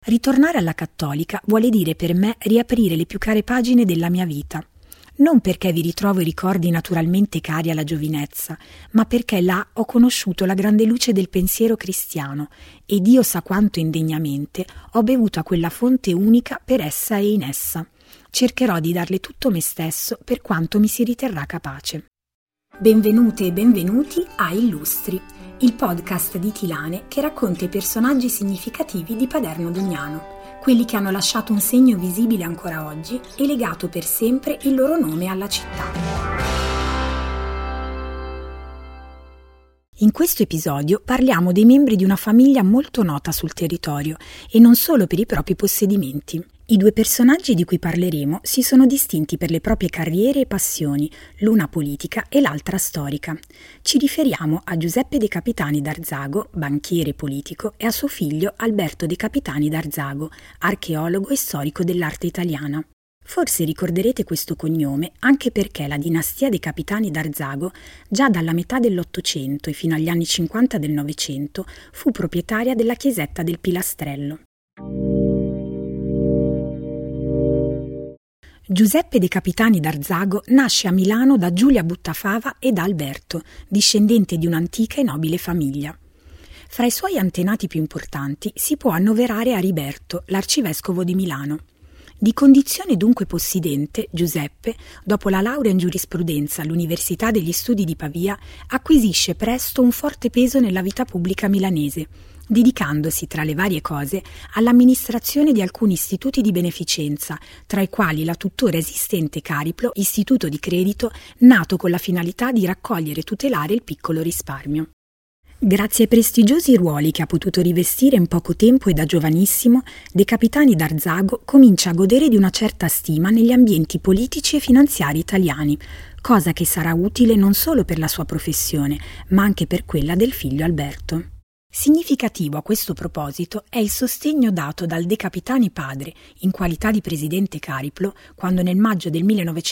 Ritornare alla cattolica vuole dire per me riaprire le più care pagine della mia vita. Non perché vi ritrovo i ricordi naturalmente cari alla giovinezza, ma perché là ho conosciuto la grande luce del pensiero cristiano e Dio sa quanto indegnamente ho bevuto a quella fonte unica per essa e in essa. Cercherò di darle tutto me stesso per quanto mi si riterrà capace. Benvenute e benvenuti a Illustri, il podcast di Tilane che racconta i personaggi significativi di Paderno Dugnano, quelli che hanno lasciato un segno visibile ancora oggi e legato per sempre il loro nome alla città. In questo episodio parliamo dei membri di una famiglia molto nota sul territorio e non solo per i propri possedimenti. I due personaggi di cui parleremo si sono distinti per le proprie carriere e passioni, l'una politica e l'altra storica. Ci riferiamo a Giuseppe De Capitani d'Arzago, banchiere politico, e a suo figlio Alberto De Capitani d'Arzago, archeologo e storico dell'arte italiana. Forse ricorderete questo cognome anche perché la dinastia dei Capitani d'Arzago, già dalla metà dell'Ottocento e fino agli anni 50 del Novecento, fu proprietaria della chiesetta del Pilastrello. Giuseppe De Capitani d'Arzago nasce a Milano da Giulia Buttafava e da Alberto, discendente di un'antica e nobile famiglia. Fra i suoi antenati più importanti si può annoverare Ariberto, l'arcivescovo di Milano. Di condizione dunque possidente, Giuseppe, dopo la laurea in giurisprudenza all'Università degli Studi di Pavia, acquisisce presto un forte peso nella vita pubblica milanese, dedicandosi, tra le varie cose, all'amministrazione di alcuni istituti di beneficenza, tra i quali la tuttora esistente Cariplo, istituto di credito, nato con la finalità di raccogliere e tutelare il piccolo risparmio. Grazie ai prestigiosi ruoli che ha potuto rivestire in poco tempo e da giovanissimo, De Capitani d'Arzago comincia a godere di una certa stima negli ambienti politici e finanziari italiani, cosa che sarà utile non solo per la sua professione, ma anche per quella del figlio Alberto. Significativo a questo proposito è il sostegno dato dal De Capitani padre, in qualità di presidente Cariplo, quando nel maggio del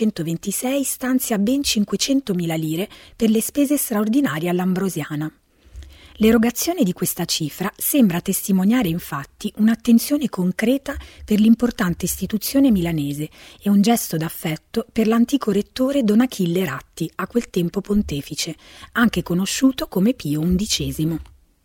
1926 stanzia ben 500.000 lire per le spese straordinarie all'Ambrosiana. L'erogazione di questa cifra sembra testimoniare infatti un'attenzione concreta per l'importante istituzione milanese e un gesto d'affetto per l'antico rettore Don Achille Ratti, a quel tempo pontefice, anche conosciuto come Pio XI.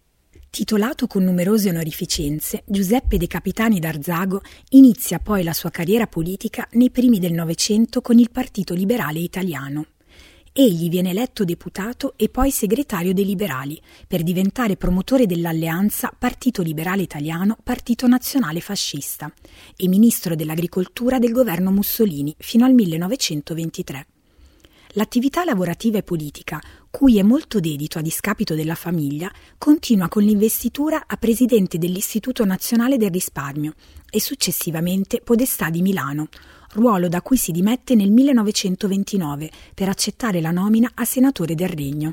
Titolato con numerose onorificenze, Giuseppe De Capitani d'Arzago inizia poi la sua carriera politica nei primi del Novecento con il Partito Liberale Italiano. Egli viene eletto deputato e poi segretario dei Liberali, per diventare promotore dell'alleanza Partito Liberale Italiano, Partito Nazionale Fascista, e ministro dell'Agricoltura del governo Mussolini fino al 1923. L'attività lavorativa e politica, cui è molto dedito a discapito della famiglia, continua con l'investitura a presidente dell'Istituto Nazionale del Risparmio e successivamente podestà di Milano, ruolo da cui si dimette nel 1929 per accettare la nomina a senatore del Regno.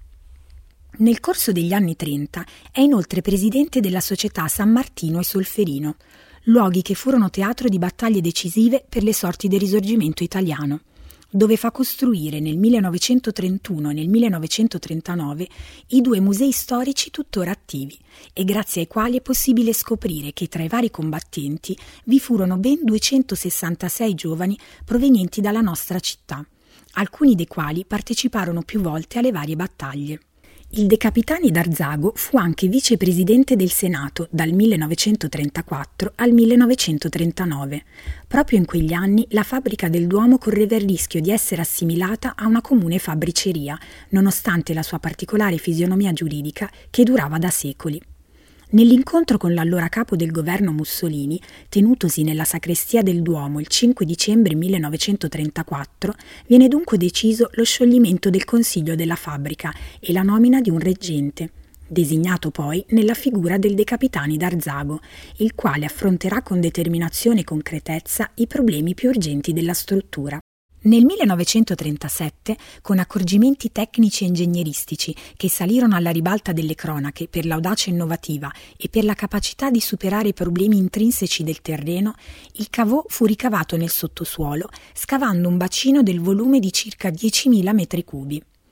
Nel corso degli anni 30 è inoltre presidente della società San Martino e Solferino, luoghi che furono teatro di battaglie decisive per le sorti del Risorgimento italiano, dove fa costruire nel 1931 e nel 1939 i due musei storici tuttora attivi e grazie ai quali è possibile scoprire che tra i vari combattenti vi furono ben 266 giovani provenienti dalla nostra città, alcuni dei quali parteciparono più volte alle varie battaglie. Il De Capitani d'Arzago fu anche vicepresidente del Senato dal 1934 al 1939. Proprio in quegli anni la fabbrica del Duomo correva il rischio di essere assimilata a una comune fabbriceria, nonostante la sua particolare fisionomia giuridica che durava da secoli. Nell'incontro con l'allora capo del governo Mussolini, tenutosi nella sacrestia del Duomo il 5 dicembre 1934, viene dunque deciso lo scioglimento del consiglio della fabbrica e la nomina di un reggente, designato poi nella figura del De Capitani d'Arzago, il quale affronterà con determinazione e concretezza i problemi più urgenti della struttura. Nel 1937, con accorgimenti tecnici e ingegneristici che salirono alla ribalta delle cronache per l'audacia innovativa e per la capacità di superare i problemi intrinseci del terreno, il cavò fu ricavato nel sottosuolo, scavando un bacino del volume di circa 10.000 metri cubi.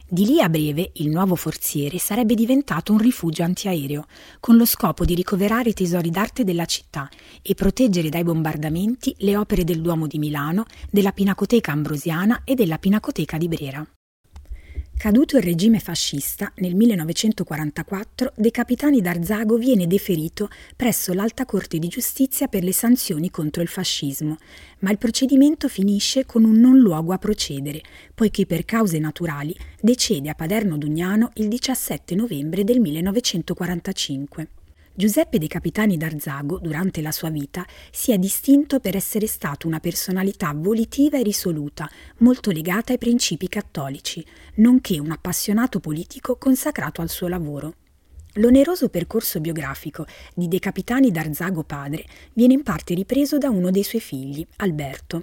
Di lì a breve il nuovo forziere sarebbe diventato un rifugio antiaereo, con lo scopo di ricoverare i tesori d'arte della città e proteggere dai bombardamenti le opere del Duomo di Milano, della Pinacoteca Ambrosiana e della Pinacoteca di Brera. Caduto il regime fascista, nel 1944 De Capitani d'Arzago viene deferito presso l'Alta Corte di Giustizia per le sanzioni contro il fascismo, ma il procedimento finisce con un non luogo a procedere, poiché per cause naturali decede a Paderno Dugnano il 17 novembre del 1945. Giuseppe De Capitani d'Arzago, durante la sua vita, si è distinto per essere stato una personalità volitiva e risoluta, molto legata ai principi cattolici, nonché un appassionato politico consacrato al suo lavoro. L'oneroso percorso biografico di De Capitani d'Arzago padre viene in parte ripreso da uno dei suoi figli, Alberto.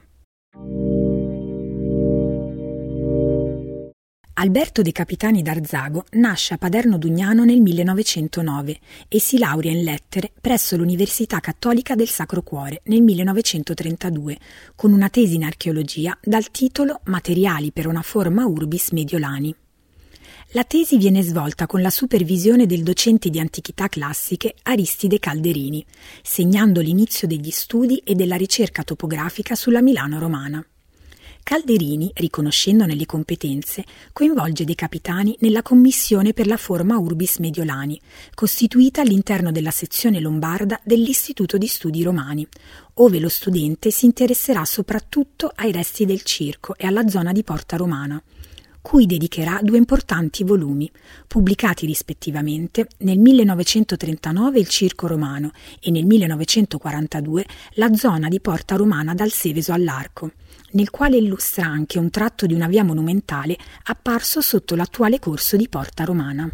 Alberto De Capitani d'Arzago nasce a Paderno Dugnano nel 1909 e si laurea in lettere presso l'Università Cattolica del Sacro Cuore nel 1932 con una tesi in archeologia dal titolo Materiali per una forma urbis Mediolani. La tesi viene svolta con la supervisione del docente di antichità classiche Aristide Calderini, segnando l'inizio degli studi e della ricerca topografica sulla Milano romana. Calderini, riconoscendone le competenze, coinvolge De Capitani nella commissione per la forma urbis Mediolani, costituita all'interno della sezione lombarda dell'Istituto di Studi Romani, ove lo studente si interesserà soprattutto ai resti del circo e alla zona di Porta Romana, cui dedicherà 2 importanti volumi, pubblicati rispettivamente nel 1939 il Circo Romano e nel 1942 la zona di Porta Romana dal Seveso all'Arco, nel quale illustra anche un tratto di una via monumentale apparso sotto l'attuale corso di Porta Romana.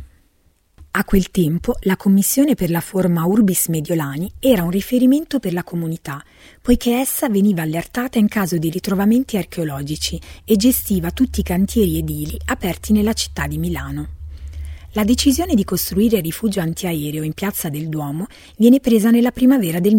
A quel tempo la Commissione per la forma Urbis Mediolani era un riferimento per la comunità, poiché essa veniva allertata in caso di ritrovamenti archeologici e gestiva tutti i cantieri edili aperti nella città di Milano. La decisione di costruire il rifugio antiaereo in Piazza del Duomo viene presa nella primavera del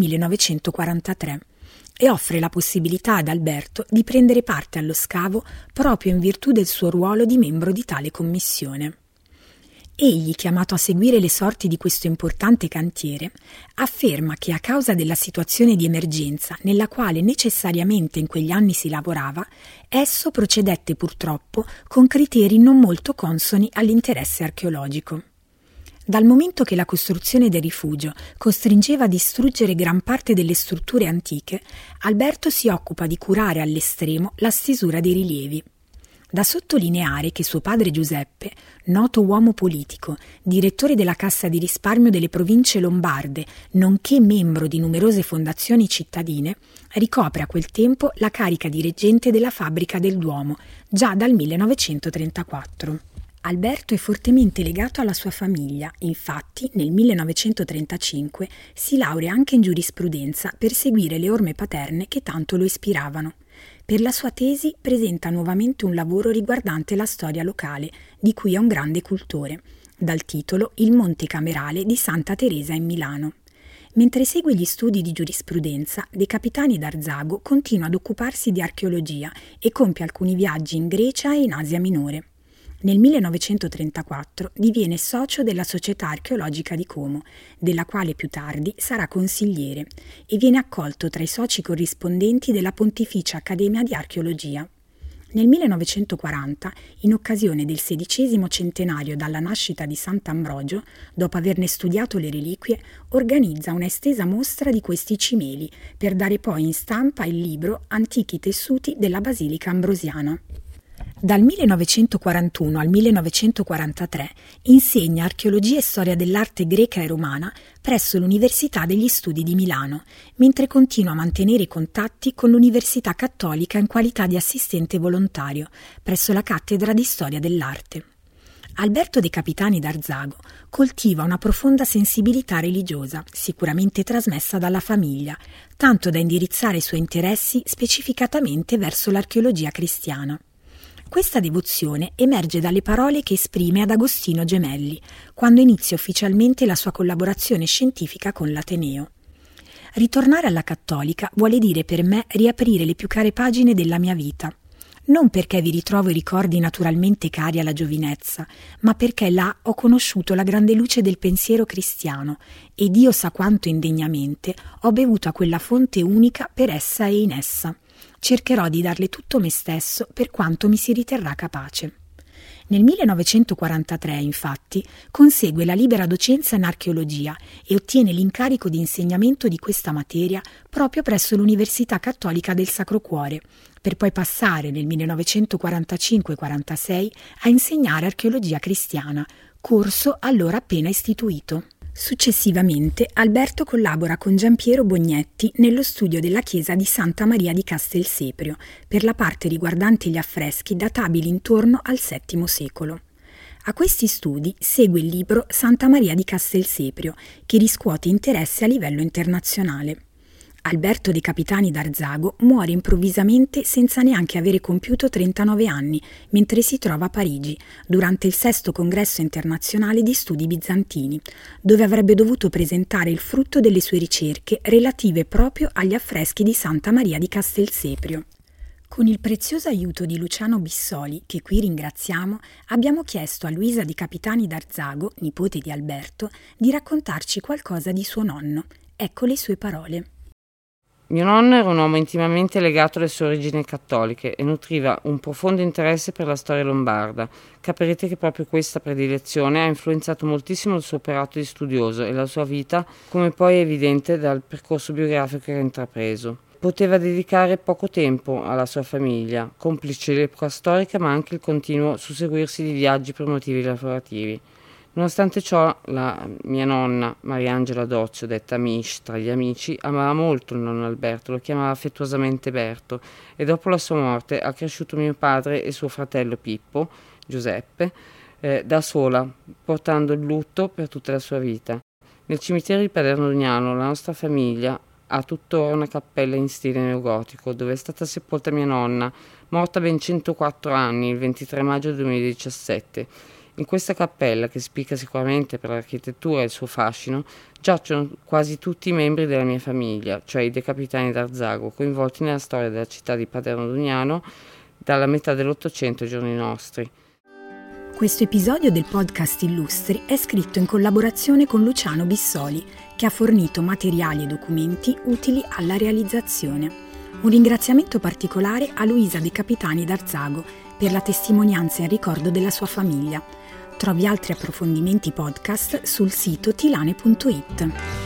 1943 e offre la possibilità ad Alberto di prendere parte allo scavo proprio in virtù del suo ruolo di membro di tale commissione. Egli, chiamato a seguire le sorti di questo importante cantiere, afferma che a causa della situazione di emergenza nella quale necessariamente in quegli anni si lavorava, esso procedette purtroppo con criteri non molto consoni all'interesse archeologico. Dal momento che la costruzione del rifugio costringeva a distruggere gran parte delle strutture antiche, Alberto si occupa di curare all'estremo la stesura dei rilievi. Da sottolineare che suo padre Giuseppe, noto uomo politico, direttore della Cassa di risparmio delle province lombarde, nonché membro di numerose fondazioni cittadine, ricopre a quel tempo la carica di reggente della fabbrica del Duomo, già dal 1934. Alberto è fortemente legato alla sua famiglia, infatti nel 1935 si laurea anche in giurisprudenza per seguire le orme paterne che tanto lo ispiravano. Per la sua tesi presenta nuovamente un lavoro riguardante la storia locale, di cui è un grande cultore, dal titolo Il Monte Camerale di Santa Teresa in Milano. Mentre segue gli studi di giurisprudenza, De Capitani d'Arzago continua ad occuparsi di archeologia e compie alcuni viaggi in Grecia e in Asia Minore. Nel 1934 diviene socio della Società Archeologica di Como, della quale più tardi sarà consigliere, e viene accolto tra i soci corrispondenti della Pontificia Accademia di Archeologia. Nel 1940, in occasione del 16° centenario dalla nascita di Sant'Ambrogio, dopo averne studiato le reliquie, organizza una estesa mostra di questi cimeli per dare poi in stampa il libro Antichi tessuti della Basilica Ambrosiana. Dal 1941 al 1943 insegna archeologia e storia dell'arte greca e romana presso l'Università degli Studi di Milano, mentre continua a mantenere i contatti con l'Università Cattolica in qualità di assistente volontario presso la cattedra di storia dell'arte. Alberto De Capitani d'Arzago coltiva una profonda sensibilità religiosa, sicuramente trasmessa dalla famiglia, tanto da indirizzare i suoi interessi specificatamente verso l'archeologia cristiana. Questa devozione emerge dalle parole che esprime ad Agostino Gemelli, quando inizia ufficialmente la sua collaborazione scientifica con l'Ateneo. Ritornare alla cattolica vuole dire per me riaprire le più care pagine della mia vita. non perché vi ritrovo i ricordi naturalmente cari alla giovinezza, ma perché là ho conosciuto la grande luce del pensiero cristiano e Dio sa quanto indegnamente ho bevuto a quella fonte unica per essa e in essa. Cercherò di darle tutto me stesso per quanto mi si riterrà capace. Nel 1943, infatti, consegue la libera docenza in archeologia e ottiene l'incarico di insegnamento di questa materia proprio presso l'Università Cattolica del Sacro Cuore, per poi passare nel 1945-46 a insegnare archeologia cristiana, corso allora appena istituito. Successivamente Alberto collabora con Giampiero Bognetti nello studio della chiesa di Santa Maria di Castelseprio per la parte riguardante gli affreschi databili intorno al VII secolo. A questi studi segue il libro Santa Maria di Castelseprio, che riscuote interesse a livello internazionale. Alberto De Capitani d'Arzago muore improvvisamente senza neanche avere compiuto 39 anni, mentre si trova a Parigi, durante il VI Congresso Internazionale di Studi Bizantini, dove avrebbe dovuto presentare il frutto delle sue ricerche relative proprio agli affreschi di Santa Maria di Castelseprio. Con il prezioso aiuto di Luciano Bissoli, che qui ringraziamo, abbiamo chiesto a Luisa De Capitani d'Arzago, nipote di Alberto, di raccontarci qualcosa di suo nonno. Ecco le sue parole. Mio nonno era un uomo intimamente legato alle sue origini cattoliche e nutriva un profondo interesse per la storia lombarda. Capirete che proprio questa predilezione ha influenzato moltissimo il suo operato di studioso e la sua vita, come poi è evidente dal percorso biografico che ha intrapreso. Poteva dedicare poco tempo alla sua famiglia, complice l'epoca storica ma anche il continuo susseguirsi di viaggi per motivi lavorativi. Nonostante ciò, la mia nonna, Mariangela Dozio, detta Mish tra gli amici, amava molto il nonno Alberto, lo chiamava affettuosamente Berto, e dopo la sua morte ha cresciuto mio padre e suo fratello Pippo, Giuseppe, da sola, portando il lutto per tutta la sua vita. Nel cimitero di Paderno Dugnano la nostra famiglia ha tuttora una cappella in stile neogotico, dove è stata sepolta mia nonna, morta a ben 104 anni, il 23 maggio 2017. In questa cappella, che spicca sicuramente per l'architettura e il suo fascino, giacciono quasi tutti i membri della mia famiglia, cioè i De Capitani d'Arzago, coinvolti nella storia della città di Paderno Dugnano dalla metà dell'Ottocento ai giorni nostri. Questo episodio del podcast Illustri è scritto in collaborazione con Luciano Bissoli, che ha fornito materiali e documenti utili alla realizzazione. Un ringraziamento particolare a Luisa De Capitani d'Arzago per la testimonianza in ricordo della sua famiglia. Trovi altri approfondimenti podcast sul sito tilane.it.